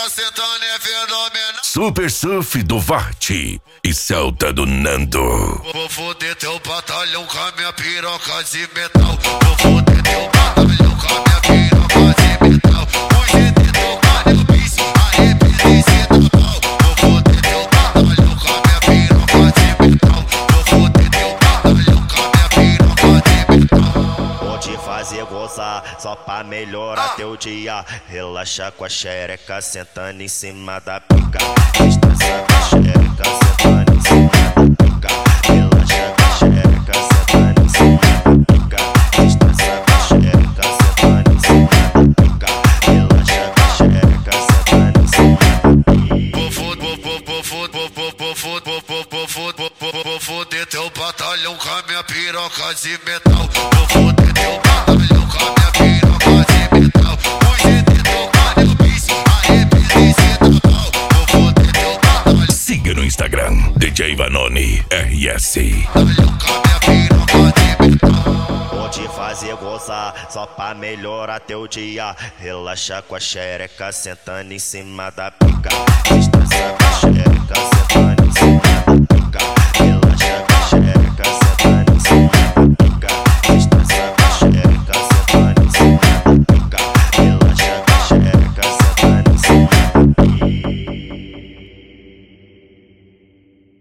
xereca sentando é fenomenal. Super Surf do Varte e Celta do Nando. Vou foder teu batalhão com a minha piroca de metal. Vou foder teu batalhão com a minha piroca de metal. Hoje de tocar meu bicho, arrependência da pau. Vou foder teu batalhão com a minha piroca de metal. Vou foder teu batalhão com a minha piroca de metal. Vou te fazer gozar só pra melhorar teu dia. Relaxa com a xereca sentando em cima da pica. Descansa com a xereca sentando em cima da pica. Relaxa com a xereca sentando em cima da pica. Descansa com a xereca sentando em cima da pica. Relaxa com a xereca sentando em cima da pica. Vou foder teu batalhão com a minha piroca de metal. Vou foder teu batalhão com a minha piroca de metal. Hoje de tocar meu bicho, arrependência da pau. Vou foder teu batalhão. Siga no Instagram, DJ Vanoni RS. Com a minha piroca de metal. Vou te fazer gozar só pra melhorar teu dia. Relaxa com a xereca sentando em cima da pica. Descansa com a xereca sentando em cima da pica.